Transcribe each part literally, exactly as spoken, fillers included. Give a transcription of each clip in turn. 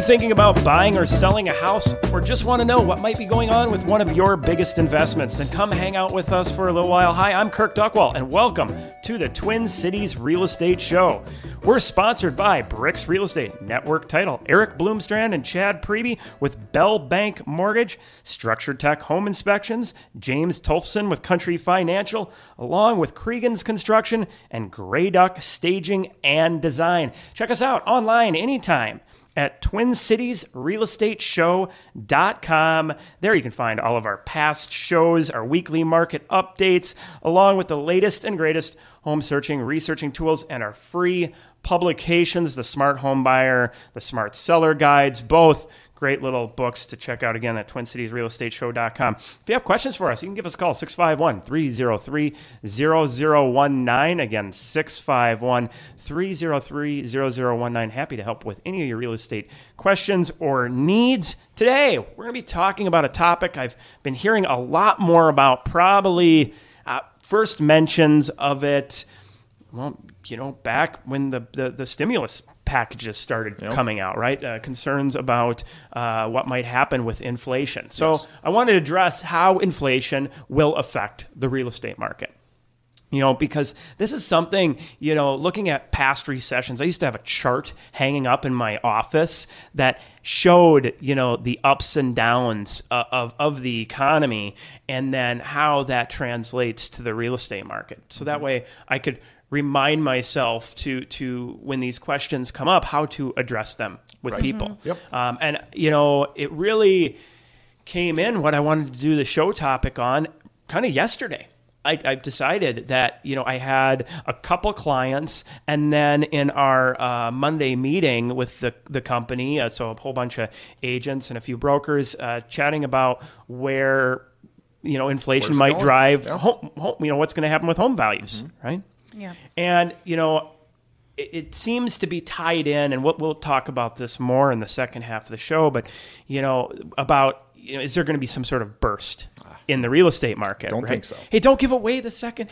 you thinking about buying or selling a house, or just want to know what might be going on with one of your biggest investments? Then come hang out with us for a little while. Hi, I'm Kirk Duckwall, and welcome to the Twin Cities Real Estate Show. We're sponsored by Bricks Real Estate, Network Title, Eric Bloomstrand and Chad Preby with Bell Bank Mortgage, Structured Tech Home Inspections, James Tolfson with Country Financial, along with Cregan's Construction and Grey Duck Staging and Design. Check us out online anytime at twin cities real estate show dot com. There you can find all of our past shows, our weekly market updates, along with the latest and greatest home searching, researching tools, and our free publications, the Smart Home Buyer, the Smart Seller Guides, both great little books to check out again at twin cities real estate show dot com. If you have questions for us, you can give us a call, six five one, three oh three, zero zero one nine. Again, six five one, three oh three, zero zero one nine. Happy to help with any of your real estate questions or needs. Today, we're going to be talking about a topic I've been hearing a lot more about, probably uh, first mentions of it, well, you know, back when the, the, the stimulus packages started yep. coming out, right? Uh, concerns about uh, what might happen with inflation. So yes. I wanted to address how inflation will affect the real estate market. You know, because this is something, you know, looking at past recessions, I used to have a chart hanging up in my office that showed, you know, the ups and downs uh, of, of the economy and then how that translates to the real estate market. So that way I could remind myself to to when these questions come up, how to address them with right. people. Mm-hmm. Yep. Um, and, you know, it really came in what I wanted to do the show topic on kind of yesterday. I, I decided that, you know, I had a couple clients, and then in our uh, Monday meeting with the, the company, uh, so a whole bunch of agents and a few brokers uh, chatting about where, you know, inflation might going? drive, yeah. home, home, you know, what's going to happen with home values, mm-hmm. right? Yeah. And, you know, it, it seems to be tied in, and we'll, we'll talk about this more in the second half of the show, but, you know, about, you know, is there going to be some sort of burst in the real estate market? Don't right? think so. Hey, don't give away the second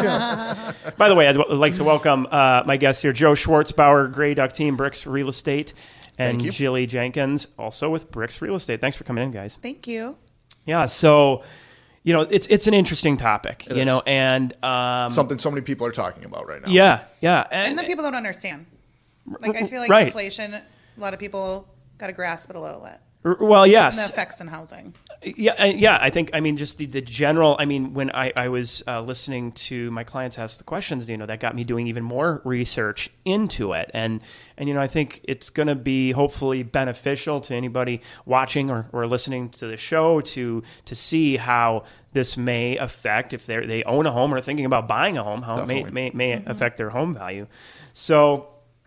half. By the way, I'd like to welcome uh, my guests here, Joe Schwartzbauer, Grey Duck Team, Bricks Real Estate, and Jilly Jenkins, also with Bricks Real Estate. Thanks for coming in, guys. Thank you. Yeah, so... You know, it's it's an interesting topic, it you is. know, and... Um, Something so many people are talking about right now. Yeah, yeah. And, and the people don't understand. Like, I feel like right. inflation, a lot of people got to grasp it a little bit. Well, yes. And the effects in housing. Yeah, yeah. I think, I mean, just the, the general, I mean, when I, I was uh, listening to my clients ask the questions, you know, that got me doing even more research into it. And, and you know, I think it's going to be hopefully beneficial to anybody watching or, or listening to the show to to see how this may affect, if they they own a home or are thinking about buying a home, how Definitely. it may, may, may mm-hmm. affect their home value. So...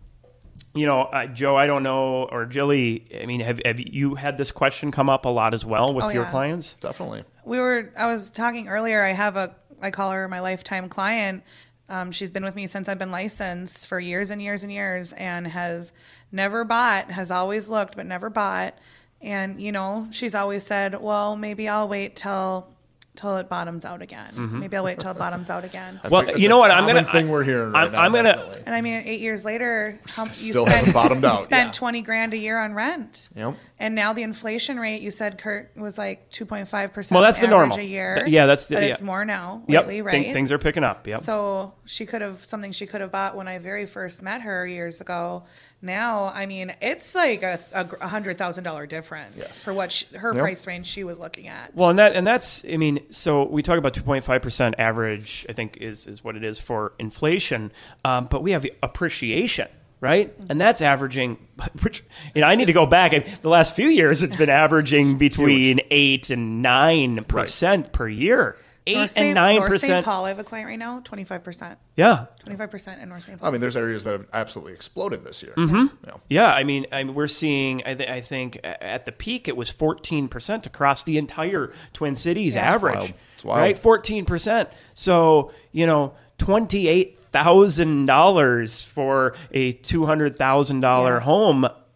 You know, uh, Joe, I don't know, or Jilly, I mean, have have you had this question come up a lot as well with oh, your yeah. clients? Definitely. We were, I was talking earlier, I have a, I call her my lifetime client. Um, she's been with me since I've been licensed for years and years and years, and has never bought, has always looked, but never bought. And, you know, she's always said, well, maybe I'll wait till... till it bottoms out again. Mm-hmm. Maybe I'll wait till it bottoms out again. That's well, a, you know what? I'm gonna thing we're hearing right I'm, now. I'm gonna. Definitely. And I mean, eight years later, how, you still spent, haven't bottomed out. You spent yeah. twenty grand a year on rent. Yep. And now the inflation rate, you said, Kurt, was like two point five percent. Well, that's the normal. A year. Yeah, that's the. But yeah. it's more now Yep. lately, right? Th- things are picking up. Yep. So she could have something she could have bought when I very first met her years ago. Now, I mean, it's like a, a hundred thousand dollar difference yes. for what she, her yep. price range she was looking at. Well, and that and that's, I mean, so we talk about two point five percent average, I think is is what it is for inflation, um, but we have appreciation, right? And that's averaging, which, you know, I need to go back. I, the last few years, it's been averaging between Huge. eight and nine percent right. per year. Eight North Saint, and nine North percent. Saint Paul, I have a client right now, twenty-five percent. Yeah, twenty-five percent in North Saint Paul. I mean, there's areas that have absolutely exploded this year. Mm-hmm. Yeah. yeah, I mean, I mean, we're seeing. I, th- I think at the peak it was fourteen percent across the entire Twin Cities yeah. average. It's wild. It's wild. Right, fourteen percent. So you know, twenty-eight thousand dollars for a two hundred thousand dollar yeah. home.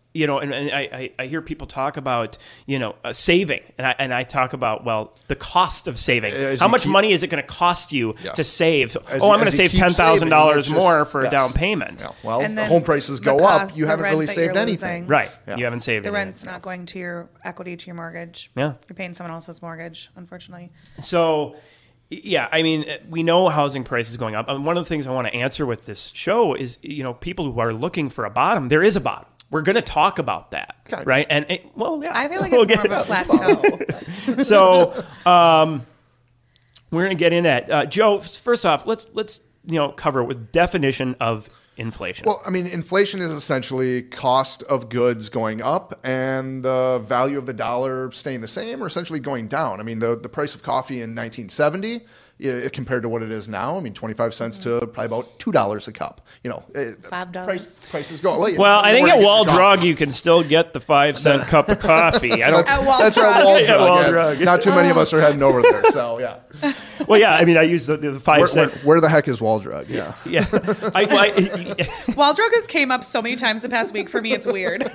you know, and, and I, I hear people talk about, you know, uh, saving. And I, and I talk about, well, the cost of saving. As How you much keep- money is it going to cost you Yes. to save? So, As oh, you- I'm going to as you save keep ten thousand dollars saving, it's more just- for a yes. down payment. Yeah. Well, And the then home prices the go cost, up. You the haven't rent really that saved you're anything. losing. Right. Yeah. You haven't saved The anything. rent's not going to your equity, to your mortgage. Yeah. You're paying someone else's mortgage, unfortunately. So, yeah, I mean, we know housing prices going up. And one of the things I want to answer with this show is, you know, people who are looking for a bottom, there is a bottom. We're going to talk about that, Kind of. right? And, it, well, yeah. I feel like We'll it's get- more of a plateau. So, um, we're going to get in that. Uh, Joe, first off, let's, let's, you know, cover with definition of inflation. Well, I mean, inflation is essentially cost of goods going up and the value of the dollar staying the same or essentially going down. I mean, the, the price of coffee in nineteen seventy, you know, compared to what it is now, I mean, twenty-five cents to probably about two dollars a cup. You know, it- Five dollars. Price, prices go. Well, you Well, know, I think where at to get Wall your coffee. Drug you can still get the five cent cup of coffee. I don't. At Wall That's Drug. our Wall At Drug. Wall yeah. Drug. Not too many of us are heading over there. So yeah, Well, yeah, I mean, I use the, the five where, cent. where, where the heck is Wall Drug? Yeah. Yeah, I, I, Waldrug has came up so many times the past week. For me, it's weird.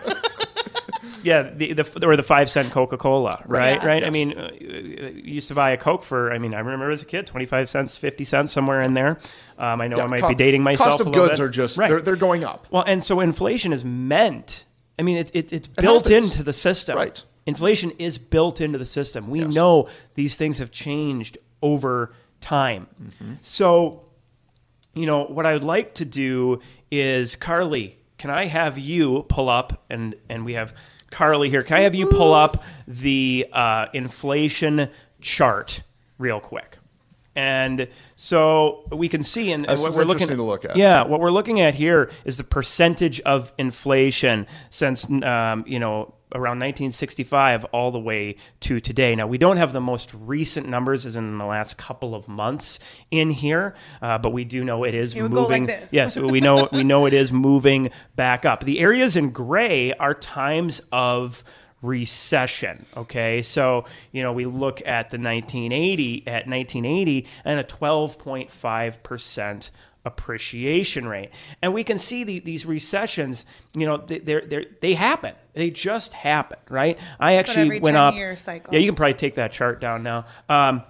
yeah, the, the or the five cent Coca Cola, right? Yeah. Right. I Yes. mean, uh, you used to buy a Coke for. I mean, I remember as a kid, twenty five cents, fifty cents, somewhere in there. Um, I know I might Co- be dating myself. Cost a of little goods bit. are just right. they're, they're going up. Well, and so inflation is meant. I mean, it's it, it's built happens. into the system. Right. Inflation is built into the system. We Yes. know these things have changed over time. Mm-hmm. So, you know, what I would like to do is, Carly, can I have you pull up, and, and we have Carly here, can I have you pull up the uh, inflation chart real quick? And so we can see, and This what is we're looking interesting to look at. Yeah, what we're looking at here is the percentage of inflation since, um, you know, around nineteen sixty-five all the way to today. Now, we don't have the most recent numbers as in the last couple of months in here, uh, but we do know it is It would go moving. like this. Yes, we know we know it is moving back up. The areas in gray are times of recession. Okay, so you know we look at the nineteen eighty at nineteen eighty and a twelve point five percent appreciation rate, and we can see the, these recessions. You know, they they they happen. They just happen, right? I actually every went up. ten-year cycle. Yeah, you can probably take that chart down now. Um,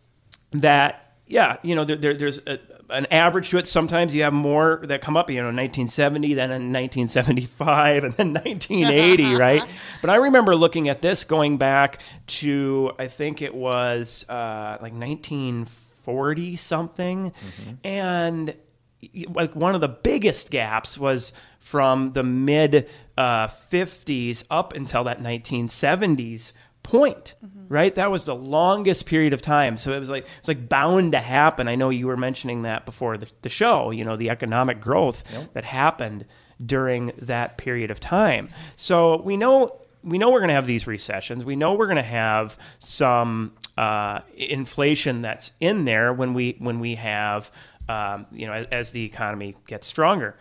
that yeah, you know, there, there there's a, an average to it. Sometimes you have more that come up, you know, nineteen seventy, then in nineteen seventy-five, and then nineteen eighty, right? But I remember looking at this going back to, I think it was uh, like nineteen forty something, mm-hmm. and like one of the biggest gaps was from the mid uh, fifties up until that nineteen seventies point, mm-hmm. right? That was the longest period of time. So it was like it was like bound to happen. I know you were mentioning that before the, the show, you know, the economic growth yep. that happened during that period of time. So we know we know we're going to have these recessions. We know we're going to have some uh, inflation that's in there when we when we have um, you know as, as the economy gets stronger.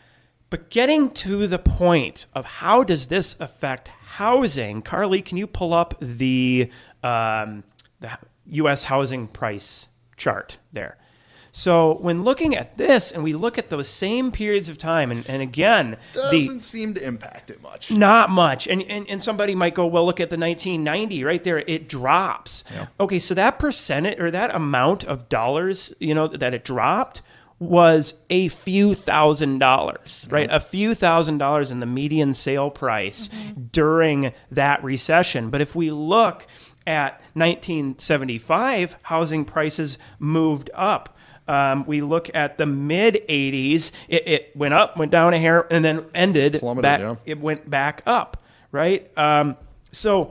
But getting to the point of how does this affect housing, Carly, can you pull up the um, the U S housing price chart there? So when looking at this, and we look at those same periods of time, and, and again, doesn't the, seem to impact it much. Not much. And, and and somebody might go, well, look at the nineteen ninety right there. It drops. Yeah. Okay, so that percentage or that amount of dollars, you know, that it dropped was a few thousand dollars, right? A few thousand dollars in the median sale price mm-hmm. during that recession. But if we look at nineteen seventy-five, housing prices moved up. Um, we look at the mid eighties, it, it went up, went down a hair, and then ended Plummeted, back. yeah. It went back up, right? Um, so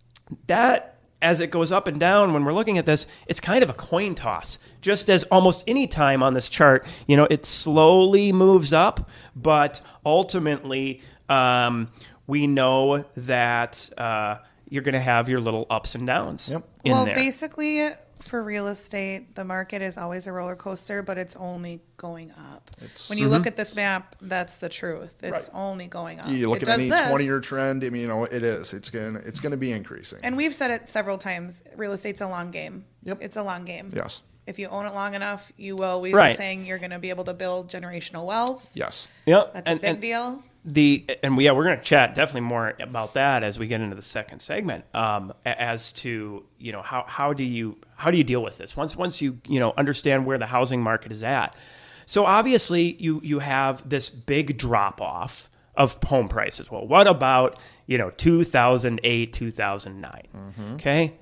that, as it goes up and down, when we're looking at this, it's kind of a coin toss. Just as almost any time on this chart, you know, it slowly moves up, but ultimately, um, we know that uh, you're going to have your little ups and downs Yep. in well, there. basically, for real estate, the market is always a roller coaster, but it's only going up. It's- when you Mm-hmm. look at this map, that's the truth. It's Right. only going up. You look It at does any this. twenty-year trend. I mean, you know, it is. It's gonna. It's gonna be increasing. And we've said it several times. Real estate's a long game. Yep. It's a long game. Yes. If you own it long enough, you will. We Right. were saying you're going to be able to build generational wealth. Yes. Yeah, That's and, a big and, deal. the and we, yeah, we're going to chat definitely more about that as we get into the second segment. Um, as to you know how how do you how do you deal with this once once you you know understand where the housing market is at. So obviously you you have this big drop off of home prices. Well, what about you know two thousand eight, two thousand nine? Mm-hmm. Okay,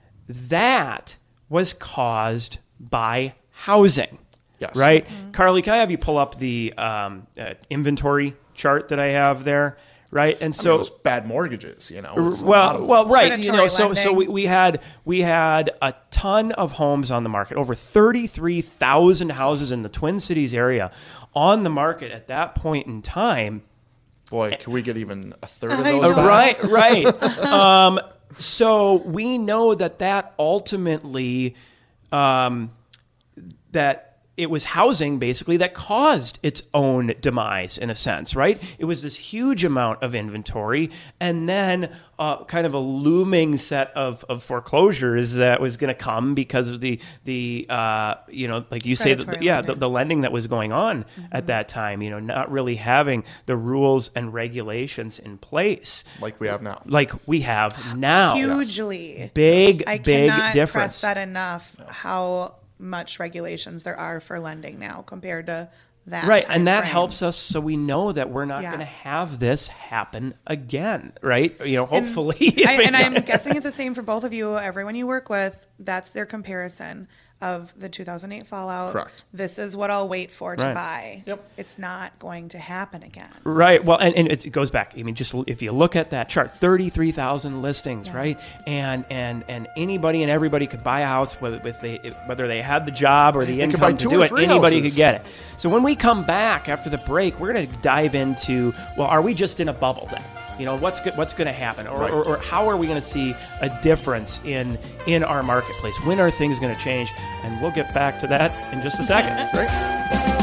that was caused by housing. Yes. Right, mm-hmm. Carly, can I have you pull up the um, uh, inventory chart that I have there? Right, and so I mean, it was bad mortgages, you know. Well, well, right, you know. So, lending. so we, we had we had a ton of homes on the market, over thirty-three thousand houses in the Twin Cities area on the market at that point in time. Boy, can we get even a third of I those know. back? Right, right. um, so we know that that ultimately, um, that. It was housing basically that caused its own demise in a sense, right? It was this huge amount of inventory and then uh, kind of a looming set of, of foreclosures that was going to come because of the, the uh, you know, like you say, the, yeah, the, the lending that was going on mm-hmm. at that time, you know, not really having the rules and regulations in place. Like we have now. Like we have now. Hugely. Big, I big cannot difference. press that enough, how much regulations there are for lending now compared to that right time and that frame. helps us so we know that we're not Yeah. going to have this happen again, right? You know, hopefully. And, I, and I'm guessing it's the same for both of you. Everyone you work with, that's their comparison of the two thousand eight fallout. Correct. This is what I'll wait for to Right. buy. Yep. It's not going to happen again. Right. Well, and, and it goes back. I mean, just if you look at that chart, thirty-three thousand listings, Yeah. right? And and and anybody and everybody could buy a house, whether if they whether they had the job or the They could buy income to two do or it. three Anybody houses. could get it. So when we come back after the break, we're going to dive into, well, are we just in a bubble then? You know, what's go- what's going to happen, or, Right. or, or how are we going to see a difference in in our marketplace? When are things going to change? And we'll get back to that in just a second. Right?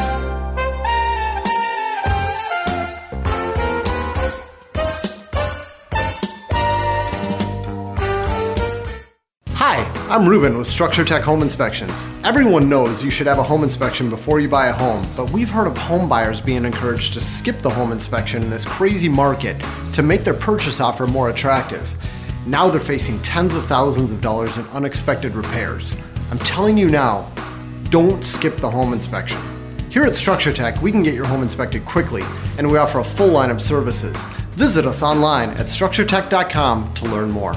Hi, I'm Ruben with Structure Tech Home Inspections. Everyone knows you should have a home inspection before you buy a home, but we've heard of home buyers being encouraged to skip the home inspection in this crazy market to make their purchase offer more attractive. Now they're facing tens of thousands of dollars in unexpected repairs. I'm telling you now, don't skip the home inspection. Here at Structure Tech, we can get your home inspected quickly, and we offer a full line of services. Visit us online at structure tech dot com to learn more.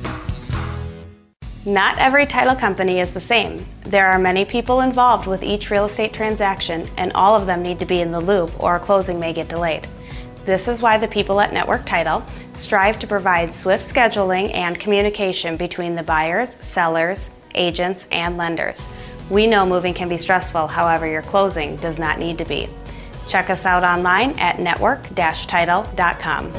Not every title company is the same. There are many people involved with each real estate transaction, and all of them need to be in the loop or a closing may get delayed. This is why the people at Network Title strive to provide swift scheduling and communication between the buyers, sellers, agents, and lenders. We know moving can be stressful, however, your closing does not need to be. Check us out online at network dash title dot com.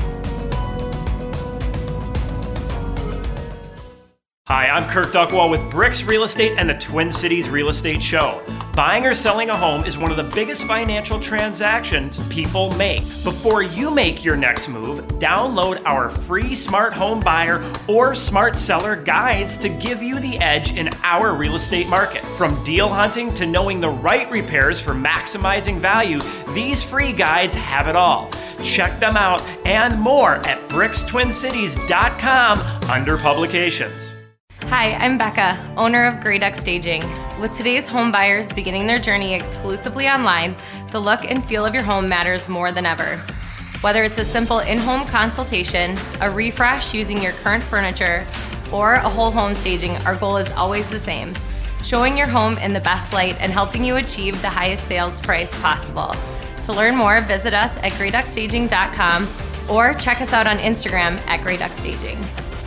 Hi, I'm Kirk Duckwall with Bricks Real Estate and the Twin Cities Real Estate Show. Buying or selling a home is one of the biggest financial transactions people make. Before you make your next move, download our free Smart Home Buyer or Smart Seller guides to give you the edge in our real estate market. From deal hunting to knowing the right repairs for maximizing value, these free guides have it all. Check them out and more at bricks twin cities dot com under publications. Hi, I'm Becca, owner of Grey Duck Staging. With today's home buyers beginning their journey exclusively online, the look and feel of your home matters more than ever. Whether it's a simple in-home consultation, a refresh using your current furniture, or a whole home staging, our goal is always the same: showing your home in the best light and helping you achieve the highest sales price possible. To learn more, visit us at grey duck staging dot com or check us out on Instagram at grey duck staging.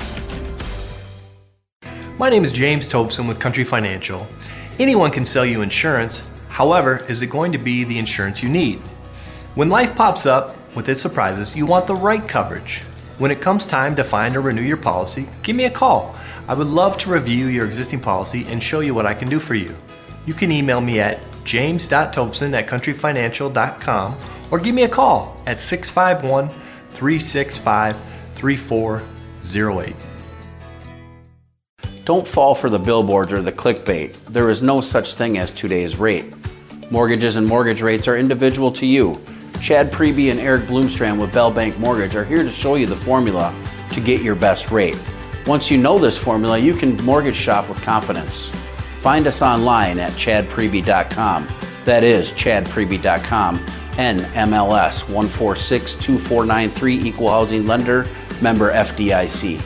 My name is James Tobson with Country Financial. Anyone can sell you insurance. However, is it going to be the insurance you need? When life pops up with its surprises, you want the right coverage. When it comes time to find or renew your policy, give me a call. I would love to review your existing policy and show you what I can do for you. You can email me at james dot tobson at country financial dot com or give me a call at six five one, three six five, three four zero eight. Don't fall for the billboards or the clickbait. There is no such thing as today's rate. Mortgages and mortgage rates are individual to you. Chad Preby and Eric Bloomstrand with Bell Bank Mortgage are here to show you the formula to get your best rate. Once you know this formula, you can mortgage shop with confidence. Find us online at chad preby dot com. That is chad preby dot com. N M L S one four six two four nine three, Equal Housing Lender, member F D I C.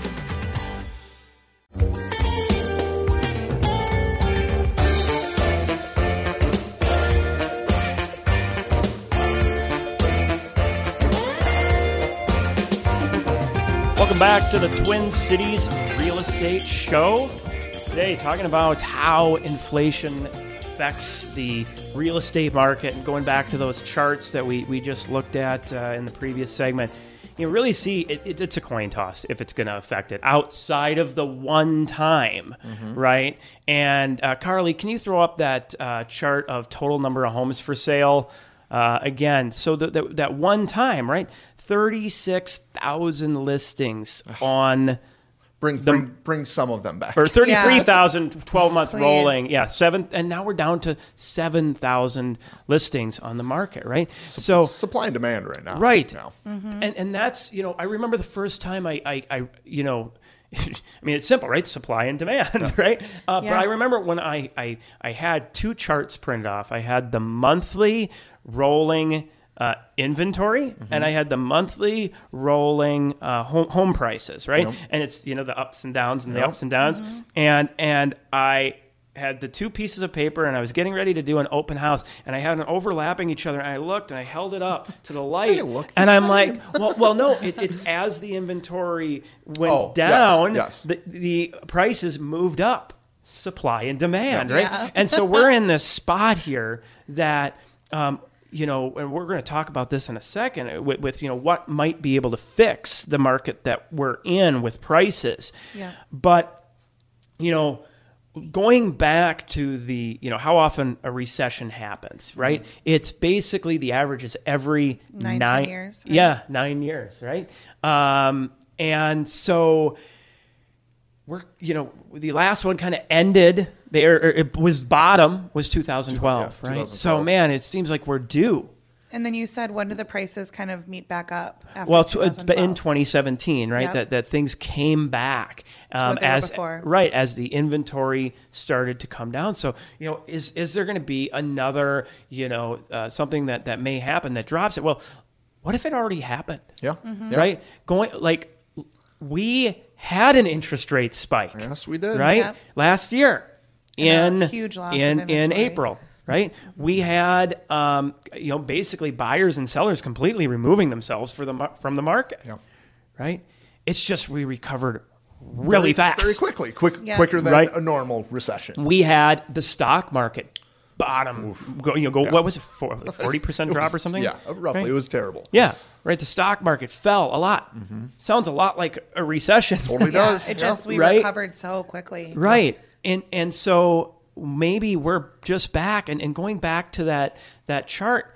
Welcome back to the Twin Cities Real Estate Show. Today, talking about how inflation affects the real estate market, and going back to those charts that we, we just looked at uh, in the previous segment. You really see it, it, it's a coin toss if it's going to affect it outside of the one time, mm-hmm. right? And uh, Carly, can you throw up that uh, chart of total number of homes for sale? Uh, again, so that, that that one time, right? thirty-six thousand listings on bring, the, bring bring some of them back. Or thirty-three thousand, Yeah. twelve month Please. rolling. Yeah, seven, and now we're down to seven thousand listings on the market, right? So supply and demand right now. Right. Now. Mm-hmm. And and that's, you know, I remember the first time I, I, I you know, I mean, it's simple, right? Supply and demand, yeah. right? Uh, Yeah. But I remember when I, I, I had two charts printed off. I had the monthly rolling uh, inventory, mm-hmm. and I had the monthly rolling uh, home, home prices, right? Yep. And it's, you know, the ups and downs and yep. the ups and downs. Mm-hmm. And and I had the two pieces of paper, and I was getting ready to do an open house, and I had them overlapping each other, and I looked, and I held it up to the light, and I'm like, well, well, no, it, it's as the inventory went oh, down, yes, yes. The, the prices moved up, supply and demand, yeah. right? Yeah. And so we're in this spot here that, um, you know, and we're going to talk about this in a second with, with, you know, what might be able to fix the market that we're in with prices. Yeah. But, you know, going back to the, you know, how often a recession happens, right? Mm-hmm. It's basically the average is every nine, nine years. Right? Yeah, nine years, right? Um, and so we're, you know, the last one kind of ended there. It was bottom was two thousand twelve, yeah, right? twenty twelve. So man, it seems like we're due. And then you said, when do the prices kind of meet back up? After well, to, twenty twelve? in twenty seventeen, right? Yep. That that things came back um, what they were as before. right as the inventory started to come down. So you know, is is there going to be another, you know, uh, something that that may happen that drops it? Well, what if it already happened? Yeah. Mm-hmm. yeah. Right. Going like we had an interest rate spike. Yes, we did. Right Yep. last year in And a huge loss of in in inventory. April. Right, we had um, you know basically buyers and sellers completely removing themselves for the mar- from the market. Yeah. Right, it's just we recovered really very, fast, very quickly, quick, Yeah. quicker than Right. a normal recession. We had the stock market bottom. Go, you know, go. Yeah. What was it? Forty percent It drop was- or something? Yeah, roughly. Right? It was terrible. Yeah, right. The stock market fell a lot. Mm-hmm. Sounds a lot like a recession. Totally Yeah, does. it yeah. just, we Right? recovered so quickly. Right. And and so maybe we're just back and, and going back to that that chart.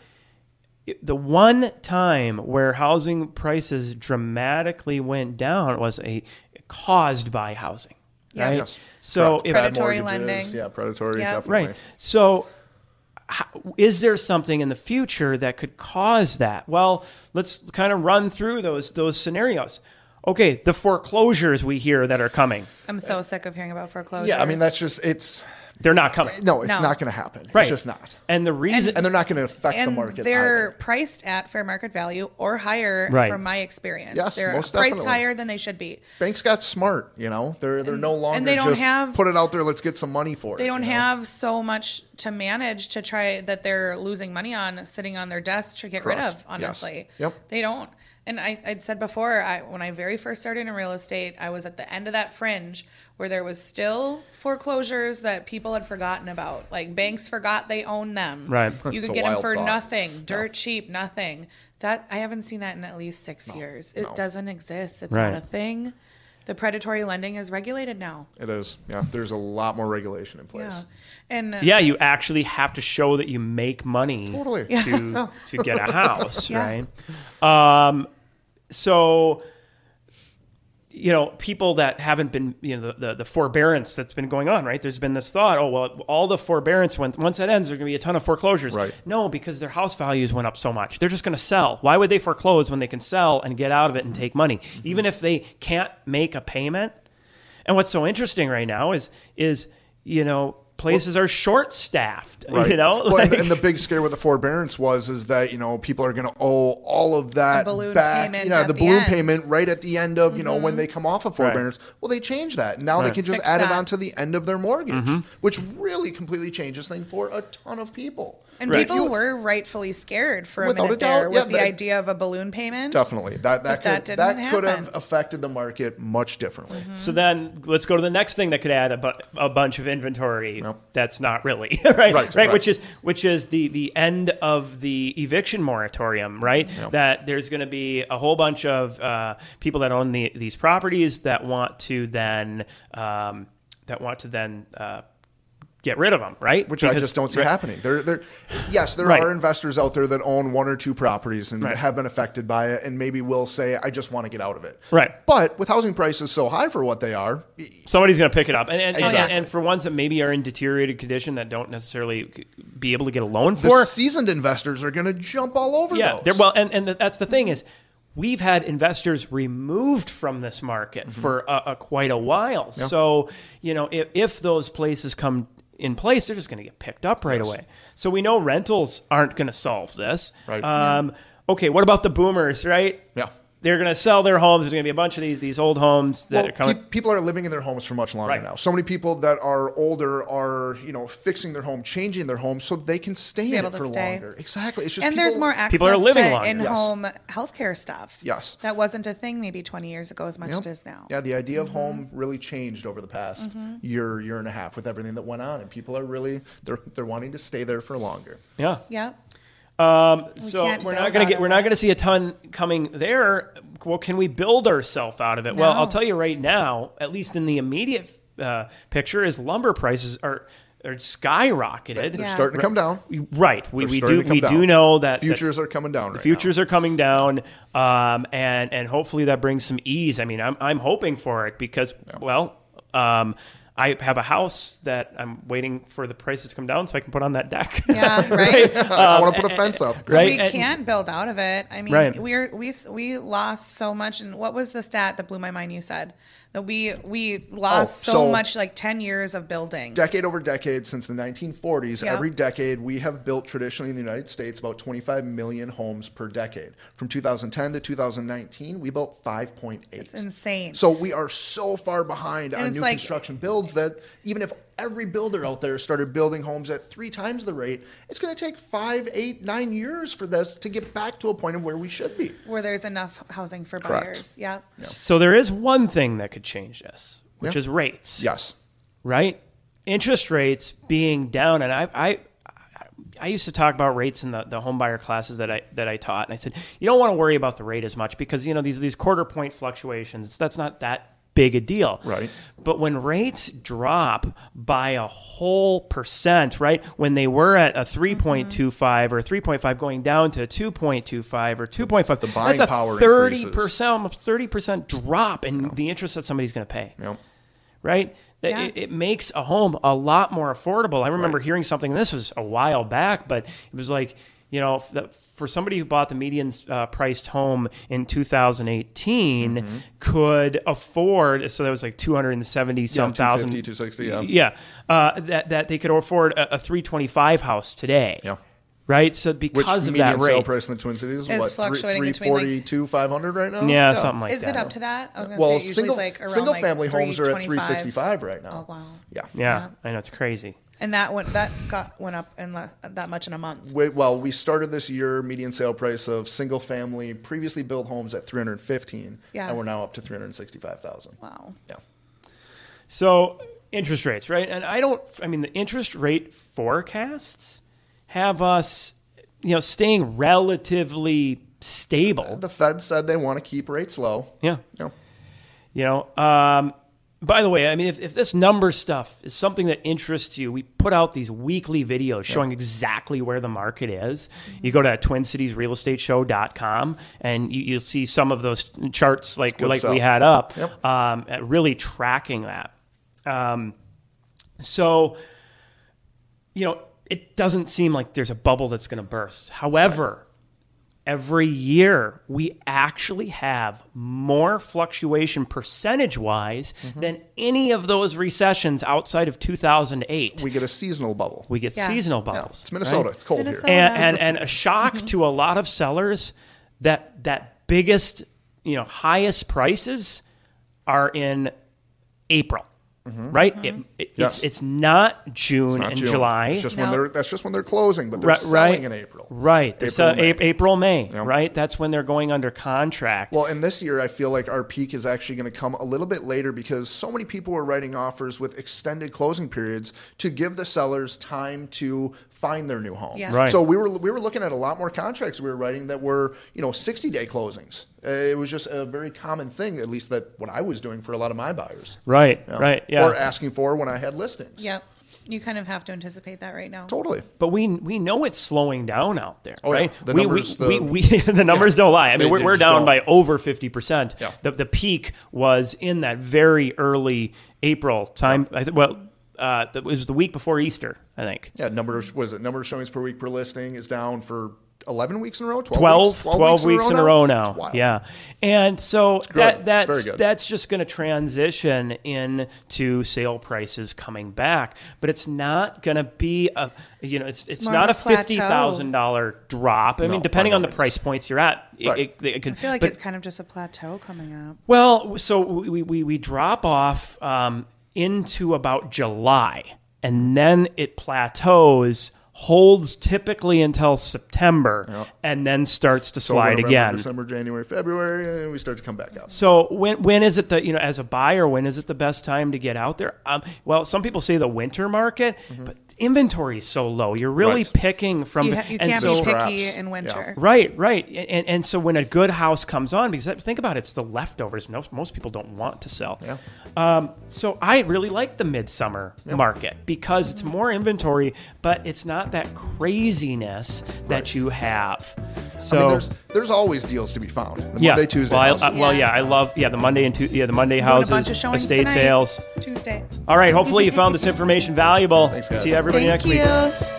The one time where housing prices dramatically went down was a caused by housing. Yeah. Right. Yes. So Correct. if Bad Predatory mortgages, lending. Yeah, predatory. Yeah. Definitely. right. So how, is there something in the future that could cause that? Well, let's kind of run through those those scenarios. Okay, the foreclosures we hear that are coming. I'm so sick of hearing about foreclosures. Yeah, I mean that's just it's They're not coming. no, it's No. not going to happen. Right. It's just not. And the reason And they're not going to affect the and market they're either. priced at fair market value or higher Right. from my experience. Yes, they're most priced definitely. higher than they should be. Banks got smart, you know. They're they're no longer they don't just have- put it out there. Let's get some money for it. They don't you know? have so much to manage to try that they're losing money on sitting on their desk to get rid Correct. of, honestly. Yes. Yep. They don't. And I, I'd said before, I, when I very first started in real estate, I was at the end of that fringe where there was still foreclosures that people had forgotten about. Like banks forgot they own them. Right. You It's could a get them wild for thought. nothing, dirt cheap, nothing. That I haven't seen that in at least six years. It no. doesn't exist. It's Right. not a thing. The predatory lending is regulated now. It is. Yeah, there's a lot more regulation in Yeah. place. And uh, yeah, you actually have to show that you make money Totally. to to get a house, Yeah. right? Um, so you know, people that haven't been, you know, the, the, the forbearance that's been going on, right? There's been this thought, oh, well, all the forbearance, when, once that ends, there's going to be a ton of foreclosures. Right. No, because their house values went up so much. They're just going to sell. Why would they foreclose when they can sell and get out of it and take money? Mm-hmm. Even if they can't make a payment. And what's so interesting right now is, is you know, places well, are short-staffed, right. you know? Well, like, and, the, and the big scare with the forbearance was is that, you know, people are going to owe all of that balloon back. payment Yeah, at the the balloon end. payment right at the end of, you Mm-hmm. know, when they come off of forbearance. Right. Well, they changed that. Now Right. they can just Fix add that. it on to the end of their mortgage, Mm-hmm. which really completely changes things for a ton of people. And Right. people You- were rightfully scared for a Without minute a doubt, there yeah, with the that- idea of a balloon payment. Definitely. That that But could, that that, didn't could happen. have affected the market much differently. Mm-hmm. So then let's go to the next thing that could add a, bu- a bunch of inventory. Yep. That's not really right, right, Right, right. Which is which is the the end of the eviction moratorium, right? Yep. That there's going to be a whole bunch of uh, people that own the, these properties that want to then um, that want to then uh, get rid of them, right? Which I Because- just don't see right. happening. There, there, yes, there Right. are investors out there that own one or two properties and Right. have been affected by it, and maybe will say, "I just want to get out of it." Right. But with housing prices so high for what they are, Somebody's going to pick it up, and and, and, Exactly. and for ones that maybe are in deteriorated condition that don't necessarily be able to get a loan the for, seasoned investors are going to jump all over yeah, those. they're, well, and and that's the thing is, we've had investors removed from this market Mm-hmm. for a, a quite a while. Yeah. So you know, if if those places come in place, they're just going to get picked up right Yes. away. So we know rentals aren't going to solve this. Right. Um, okay, what about the boomers? Right. Yeah. They're going to sell their homes. There's going to be a bunch of these these old homes that Well, are coming. pe- people are living in their homes for much longer Right. now. So many people that are older are, you know, fixing their home, changing their home so they can stay be in able it to for stay. longer. Exactly. It's just And people, there's more access People are living to longer. in-home healthcare stuff. Yes. That wasn't a thing maybe twenty years ago as much Yep. as it is now. Yeah, the idea of Mm-hmm. home really changed over the past year, year and a half with everything that went on, and people are really they're they're wanting to stay there for longer. yeah. Yeah. Um, so can't we're build not going out to get of we're not it. going to see a ton coming there. Well, can we build ourselves out of it? Well, No. I'll tell you right now, at least in the immediate uh, picture, is lumber prices are are skyrocketed. They're Yeah. starting to come down. Right. We They're we starting do to come we down. do know that Futures are coming down. the right futures now. are coming down, um, and and hopefully that brings some ease. I mean, I'm I'm hoping for it because well. Um, I have a house that I'm waiting for the prices to come down so I can put on that deck. Yeah, right. I want to put a fence up. Right. We And- can't build out of it. I mean, Right. we're we we lost so much. And what was the stat that blew my mind? You said that we we lost Oh, so, so- much, like ten years of building. Decade over decade since the nineteen forties, Yeah. every decade we have built traditionally in the United States about twenty-five million homes per decade. From two thousand ten to two thousand nineteen, we built five point eight. It's insane. So we are so far behind And on it's new like- construction builds that even if every builder out there started building homes at three times the rate, it's going to take five, eight, nine years for this to get back to a point of where we should be. Where there's enough housing for Correct. buyers. Yeah. So there is one thing that could change this, which Yeah. is rates. Yes. Right? Interest rates being down, and I, I, I used to talk about rates in the, the home buyer classes that I that I taught, and I said you don't want to worry about the rate as much because you know these these quarter point fluctuations. That's not that big a deal. Right. But when rates drop by a whole percent, right? When they were at a three point two five or three point five going down to two point two five or two point five, The buying that's a power thirty increases. percent, almost thirty percent drop in the interest that somebody's going to pay. Yep. Right? That Yeah. It, it makes a home a lot more affordable. I remember Right. hearing something, and this was a while back, but it was like, you know, f- that for somebody who bought the median uh, priced home in two thousand eighteen Mm-hmm. could afford, so that was like two hundred seventy some Yeah, thousand. two fifty, two sixty, yeah. Yeah. Uh, that, that they could afford a, a three twenty-five house today. Yeah. Right? So Which because of median that sale rate. price in the Twin Cities is Is what, fluctuating three between, like- forty-two, five hundred right now? Yeah, something like Is that. it up to that? I was going to Well, say it usually single, is like around single like family homes are at three three twenty-five. sixty-five right now. Oh, wow. Yeah. Yeah, I know, it's crazy. And that went that got went up in le- that much in a month. We, well, we started this year median sale price of single family previously built homes at three hundred fifteen, Yeah. and we're now up to three hundred sixty-five thousand. Wow. Yeah. So interest rates, right? And I don't, I mean, the interest rate forecasts have us, you know, staying relatively stable. The Fed said they want to keep rates low. Yeah. Yeah. You know, um, by the way, I mean, if, if this number stuff is something that interests you, we put out these weekly videos showing yeah. exactly where the market is. Mm-hmm. You go to twin cities real estate show dot com and you, you'll see some of those charts like like stuff. we had up, yep. um, really tracking that. Um, so, you know, it doesn't seem like there's a bubble that's going to burst. However, right. every year we actually have more fluctuation percentage-wise mm-hmm. than any of those recessions outside of two thousand eight. We get a seasonal bubble. We get yeah. seasonal bubbles. Yeah. It's Minnesota. Right? It's cold Minnesota. here. And, and and a shock mm-hmm. to a lot of sellers that that biggest, you know, highest prices are in April. Mm-hmm. Right, mm-hmm. it, it, yes. it's it's not June it's not and June. July. It's just no. when they're that's just when they're closing, but they're right, selling right. in April. Right, April, so, May. April, May. Yep. Right, that's when they're going under contract. Well, and this year I feel like our peak is actually going to come a little bit later because so many people were writing offers with extended closing periods to give the sellers time to find their new home. Yeah. Right. So we were we were looking at a lot more contracts we were writing that were you know sixty day closings. Uh, it was just a very common thing, at least that what I was doing for a lot of my buyers. Right, you know? right, yeah. Or asking for when I had listings. Yep. You kind of have to anticipate that right now. Totally. But we we know it's slowing down out there, oh, right? Yeah. The we, numbers, we, the, we, we, the numbers yeah. don't lie. I mean, They- we're, they we're just down don't. by over fifty percent. Yeah. The, the peak was in that very early April time. I th- well, uh, it was the week before Easter, I think. Yeah, number of, was it number of showings per week per listing is down for eleven weeks in a row, twelve, twelve, weeks, twelve, twelve weeks, weeks in a row now. Wow. Yeah. And so good. that It's that's very good. that's just going to transition into sale prices coming back, but it's not going to be a you know it's it's, more not a of a plateau. fifty thousand dollars drop. I No, mean, depending by on no the price points you're at, it, Right. it, it could, I feel like but, it's kind of just a plateau coming up. well, so we we, we drop off um, into about July, and then it plateaus, holds typically until September, Yep. and then starts to October, slide November, again. December, January, February, and we start to come back up. So when when is it the you know as a buyer when is it the best time to get out there? Um, well, some people say the winter market, Mm-hmm. but inventory is so low. You're really Right. picking from You, the, ha- you and can't so, be picky Scraps. in winter. Right, right, and and so when a good house comes on, because that, think about it, it's the leftovers. Most most people don't want to sell. Yeah. Um, so I really like the midsummer market because it's more inventory, but it's not that craziness that Right. you have. So I mean, there's there's always deals to be found. The yeah, Monday, Tuesday. Well, I, houses. uh, well, Yeah. yeah, I love yeah the Monday and tu- yeah the Monday Doing houses, a bunch of showings estate tonight, sales. Tuesday. All right, hopefully you found this information valuable. Thanks, guys. See everybody Thank next week. you.